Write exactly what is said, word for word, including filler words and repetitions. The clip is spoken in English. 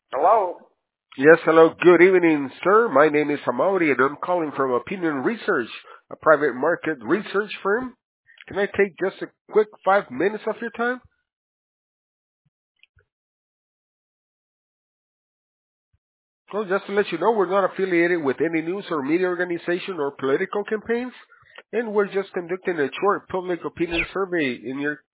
Hello? Yes, hello. Good evening, sir. My name is Amaury, and I'm calling from Opinion Research, a private market research firm. Can I take just a quick five minutes of your time? Well, just to let you know, we're not affiliated with any news or media organization or political campaigns, and we're just conducting a short public opinion survey in your